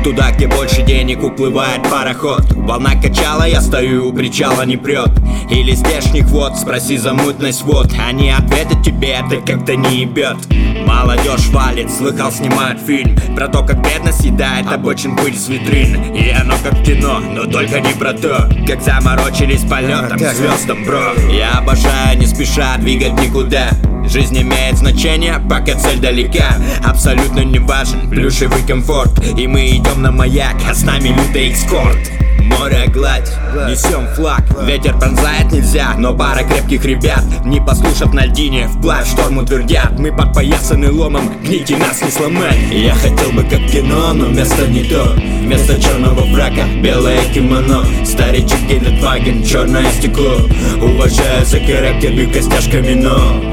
Туда, где больше денег, уплывает пароход. Волна качала, я стою у причала, не прет. Или здешних вод, спроси за мутность вод. Они ответят тебе, это как-то не ебет. Молодежь валит, слыхал, снимают фильм про то, как бедность съедает обочин пыль с витрин. И оно как кино, но только не про то, как заморочились полетом к звездам, бро. Я обожаю не спеша двигать никуда. Жизнь имеет значение, пока цель далека. Абсолютно не важен плюшевый комфорт. И мы идем на маяк, а с нами лютый эскорт. Море гладь, несем флаг. Ветер пронзает нельзя, но пара крепких ребят, не послушав на льдине, вплавь шторм утвердят. Мы подпоясаны ломом, гните нас не сломать. Я хотел бы как кино, но место не то. Вместо черного фрака белое кимоно. Старичек Гелендваген, черное стекло. Уважаю за характер, бью костяшками, но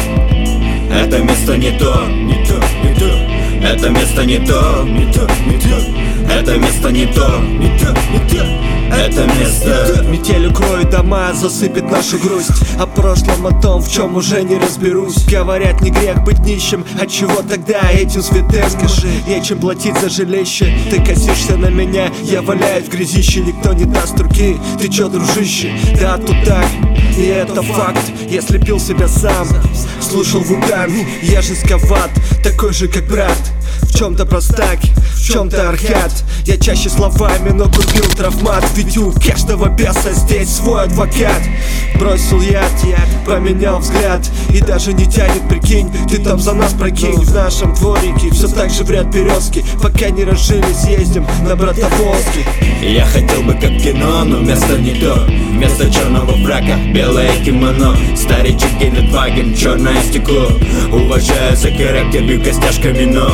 это место не то, не то, не то. Это место не то, не то, не то. Это место не то, не то, не то. Это место. Метель укроет дома, засыпет нашу грусть. О прошлом, о том, в чем уже не разберусь. Говорят, не грех быть нищим. Отчего тогда этим святым? Скажи, нечем платить за жилище. Ты косишься на меня, я валяюсь в грязище. Никто не даст руки, ты чё, дружище? Да, тут так, и это факт. Я слепил себя сам, слушал вулкан. Я жестковат, такой же как брат. В чем-то простак, в чем-то архат. Я чаще словами, но купил травмат. Ведь у каждого беса здесь свой адвокат. Бросил яд, поменял взгляд. И даже не тянет, прикинь, ты там за нас прокинь. В нашем дворике все так же в ряд березки. Пока не разжились, ездим на Братоволске. Я хотел бы как кино, но место не то. Вместо черного фрака белое кимоно. Старичек Гелендваген, черное стекло. Уважаю за характер, бью костяшками, но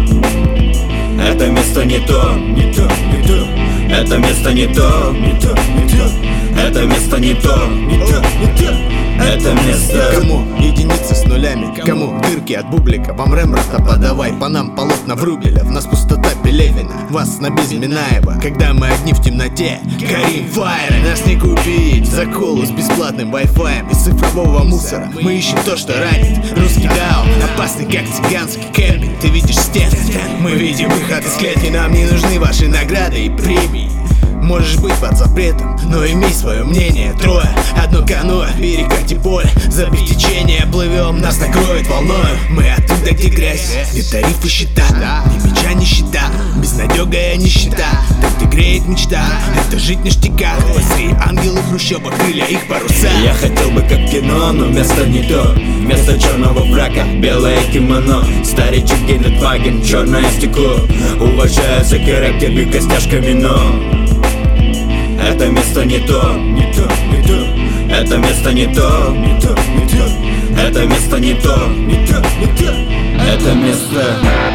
это место не то, не то, не то. Это место не то, не то, не то. Это место не то, не то, не то. Это место. Кому единицы с нулями, кому дырки от бублика. Вам Рембрандта подавай, по нам полотна Вругеля. В нас пустота Пелевина, вас снобизм Минаева. Когда мы одни в темноте, горим фаеры. Нас не купить за колу с бесплатным вай-фаем. Из цифрового мусора мы ищем то, что ранит. Русский даун, опасный как цыганский кемпинг. Ты видишь стены, мы видим выход из клетки. Нам не нужны ваши награды и премии. Можешь быть под запретом, но имей свое мнение. Трое, одно каноэ, перекати поле. Забив течение, плывем, нас накроет волною. Мы оттуда, где грязь, где тарифы счета. Ни меча, ни щита, безнадёгая нищета. Так ты греет мечта, это жить ништяка. Быстрее ангелы в хрущёбах, крылья их паруса. Я хотел бы как кино, но место не то. Вместо черного фрака белое кимоно. Старичек Гелендваген, черное стекло. Уважаю за характер, бью костяшками, но это место не то, не то, не то. Это место не то, не то, не то. Это место не то, не то, не то. Это место.